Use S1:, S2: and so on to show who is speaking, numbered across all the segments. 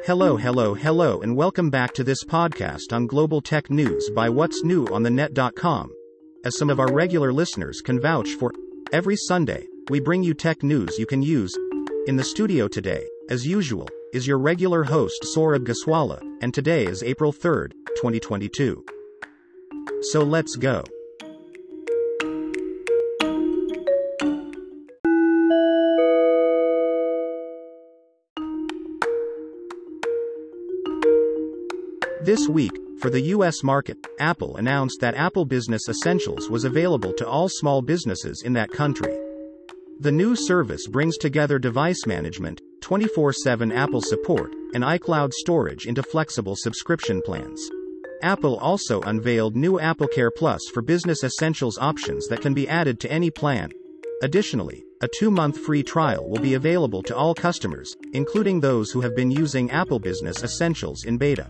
S1: Hello, and welcome back to this podcast on global tech news by What's New on the Net.com. As some of our regular listeners can vouch for, every Sunday, we bring you tech news you can use. In the studio today, as usual, is your regular host Saurabh Goswala, and today is April 3rd, 2022. So let's go. This week, for the US market, Apple announced that Apple Business Essentials was available to all small businesses in that country. The new service brings together device management, 24/7 Apple support, and iCloud storage into flexible subscription plans. Apple also unveiled new AppleCare Plus for Business Essentials options that can be added to any plan. Additionally, a 2-month free trial will be available to all customers, including those who have been using Apple Business Essentials in beta.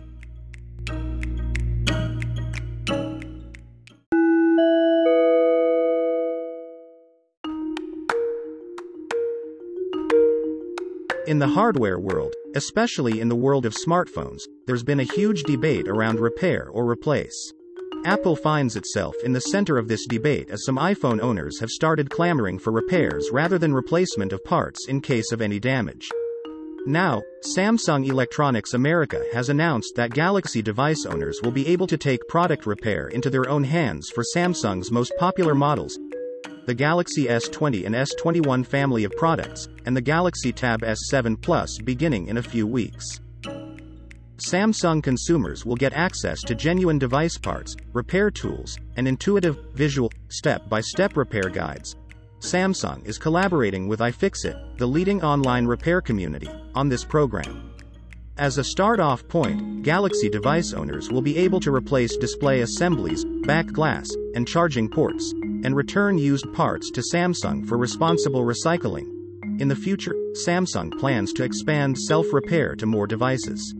S1: In the hardware world, especially in the world of smartphones, there's been a huge debate around repair or replace. Apple finds itself in the center of this debate as some iPhone owners have started clamoring for repairs rather than replacement of parts in case of any damage. Now, Samsung Electronics America has announced that Galaxy device owners will be able to take product repair into their own hands for Samsung's most popular models, the Galaxy S20 and S21 family of products, and the Galaxy Tab S7 Plus beginning in a few weeks. Samsung consumers will get access to genuine device parts, repair tools, and intuitive, visual, step-by-step repair guides. Samsung is collaborating with iFixit, the leading online repair community, on this program. As a start-off point, Galaxy device owners will be able to replace display assemblies, back glass, and charging ports, and return used parts to Samsung for responsible recycling. In the future, Samsung plans to expand self-repair to more devices.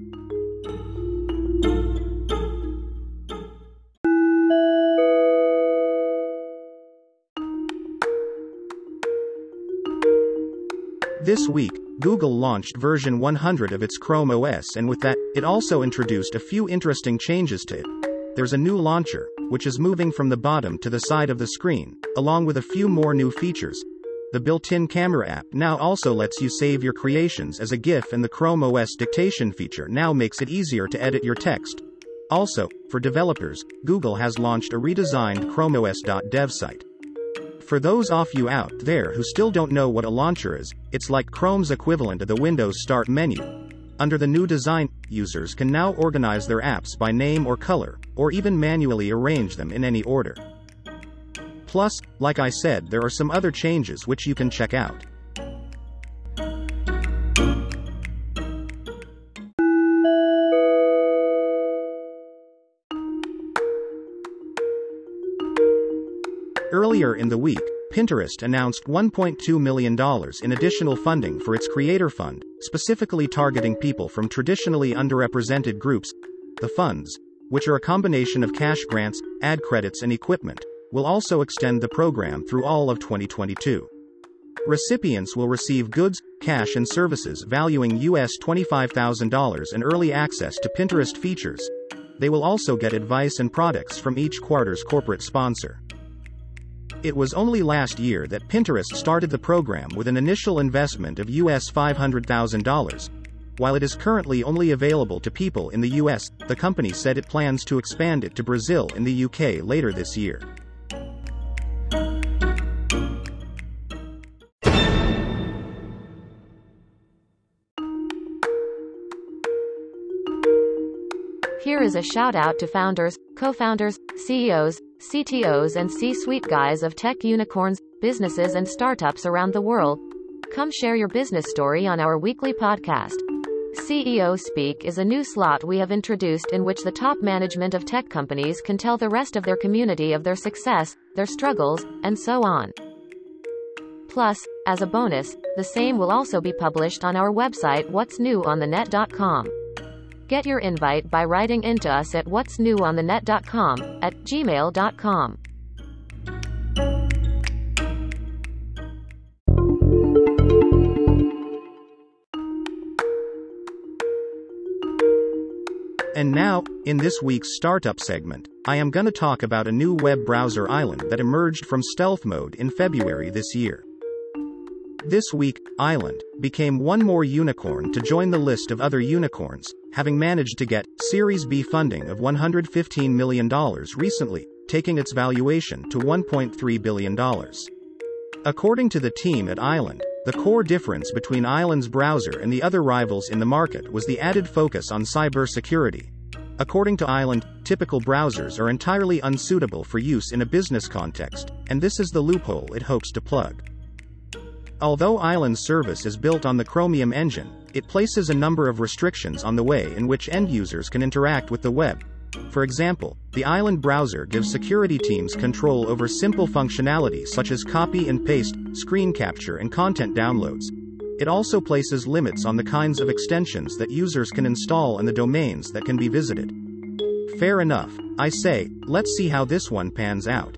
S1: This week, Google launched version 100 of its Chrome OS, and with that, it also introduced a few interesting changes to it. There's a new launcher, which is moving from the bottom to the side of the screen, along with a few more new features. The built-in camera app now also lets you save your creations as a GIF, and the Chrome OS dictation feature now makes it easier to edit your text. Also, for developers, Google has launched a redesigned ChromeOS.dev site. For those of you out there who still don't know what a launcher is, it's like Chrome's equivalent of the Windows Start menu. Under the new design, users can now organize their apps by name or color, or even manually arrange them in any order. Plus, like I said, there are some other changes which you can check out. Earlier in the week, Pinterest announced $1.2 million in additional funding for its Creator Fund, specifically targeting people from traditionally underrepresented groups. The funds, which are a combination of cash grants, ad credits, and equipment, will also extend the program through all of 2022. Recipients will receive goods, cash, and services valuing US $25,000 and early access to Pinterest features. They will also get advice and products from each quarter's corporate sponsor. It was only last year that Pinterest started the program with an initial investment of US $500,000. While it is currently only available to people in the US, the company said it plans to expand it to Brazil and the UK later this year.
S2: Here is a shout-out to founders, co-founders, CEOs, CTOs, and C-suite guys of tech unicorns, businesses, and startups around the world. Come share your business story on our weekly podcast. CEO Speak is a new slot we have introduced in which the top management of tech companies can tell the rest of their community of their success, their struggles, and so on. Plus, as a bonus, the same will also be published on our website what'snewonthenet.com. Get your invite by writing into us at what'snewonthenet.com@gmail.com.
S1: And now, in this week's startup segment, I am gonna talk about a new web browser island that emerged from stealth mode in February this year. This week, Island became one more unicorn to join the list of other unicorns, having managed to get Series B funding of $115 million recently, taking its valuation to $1.3 billion. According to the team at Island, the core difference between Island's browser and the other rivals in the market was the added focus on cybersecurity. According to Island, typical browsers are entirely unsuitable for use in a business context, and this is the loophole it hopes to plug. Although Island's service is built on the Chromium engine, it places a number of restrictions on the way in which end users can interact with the web. For example, the Island browser gives security teams control over simple functionality such as copy and paste, screen capture, and content downloads. It also places limits on the kinds of extensions that users can install and the domains that can be visited. Fair enough, I say, let's see how this one pans out.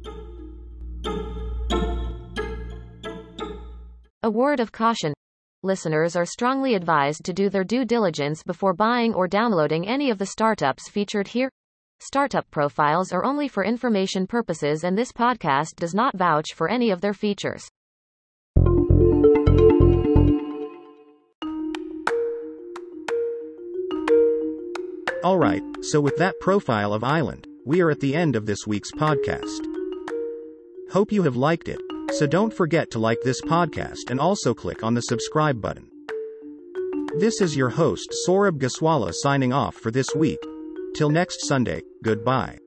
S2: A word of caution. Listeners are strongly advised to do their due diligence before buying or downloading any of the startups featured here. Startup profiles are only for information purposes, and this podcast does not vouch for any of their features.
S1: Alright, so with that profile of Island, we are at the end of this week's podcast. Hope you have liked it. So don't forget to like this podcast and also click on the subscribe button. This is your host Saurabh Goswala signing off for this week. Till next Sunday, goodbye.